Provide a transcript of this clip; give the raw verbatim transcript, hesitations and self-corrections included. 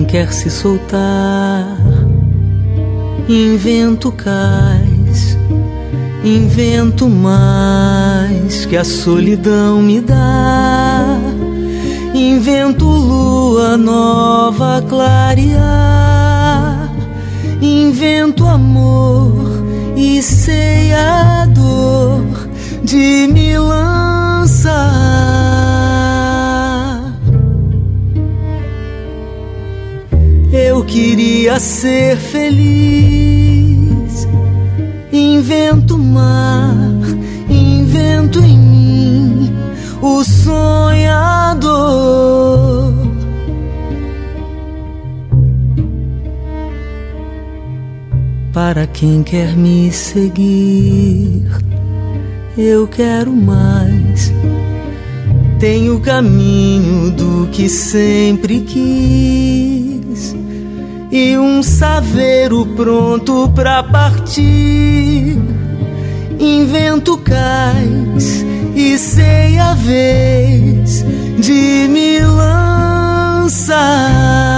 quer se soltar. Invento cais, invento mais que a solidão me dá. Invento lua nova a clarear. Invento amor e sei a dor de me lançar. Eu queria ser feliz. Invento mar, invento em mim o sonhador. Para quem quer me seguir, eu quero mais. Tenho o caminho do que sempre quis e um saveiro pronto pra partir. Invento cais e sei a vez de me lançar.